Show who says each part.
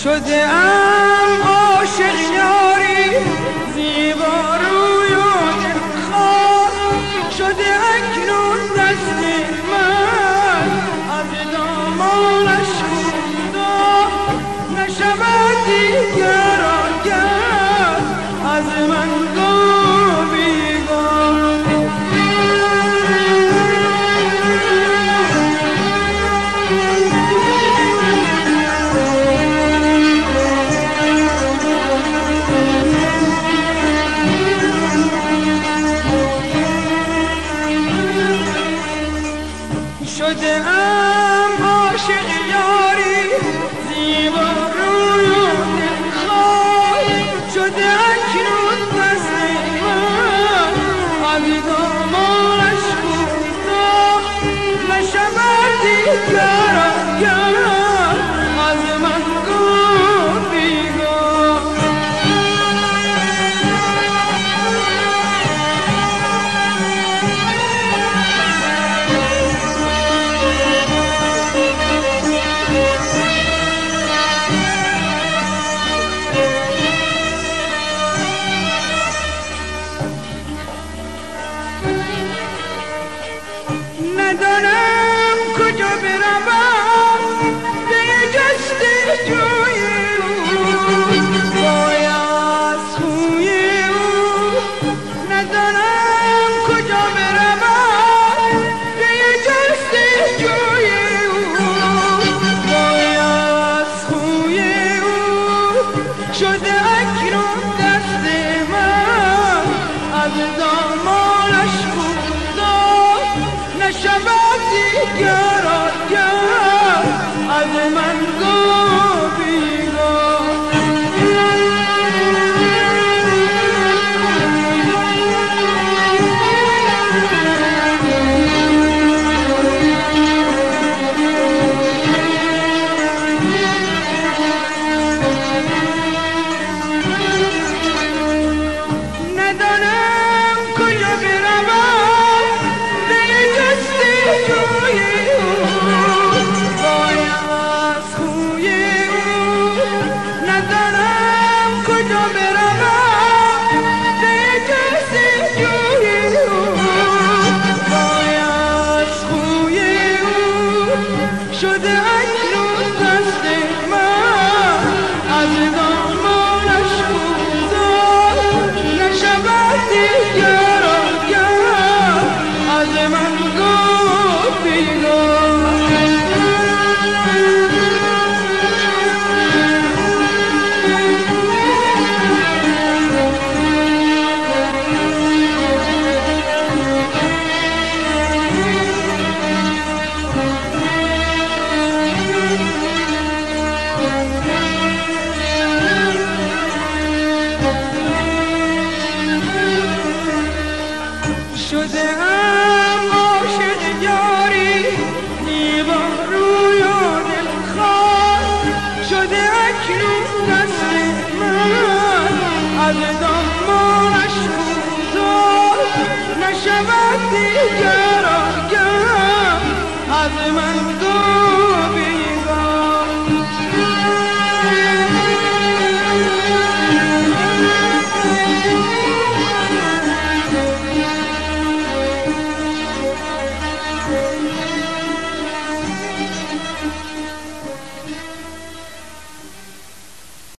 Speaker 1: شده ام عاشق یاری زیبا روی و دلخواه شده اکنون دست من از دامانش کوتاه نشود دیگر آگه از من گو بیگاه شده ام عاشق یاری زیبا روی و دلخواه شده اکنون دست من از دامانش کوتاه نشود دیگر آگه از من گو بیگاه ندانم کجا بروم به جستجوی او باید خوی او ندانم کجا بروم به جستجوی او باید خوی او شده اکنون دست من از دامانش نشود دیگر آگه از من گو بیگاه ندانم کجا بروم به جستجوی او باید خوی او ندانم کجا بروم به جستجوی او باید خوی او شده اکنون دست من از دامانش کوتاه نشود دیگر آگه از من گو بیگاه شده ام عاشق یاری زیبا روی و دلخواه شده اکنون دست من از دامانش کوتاه نشود دیگر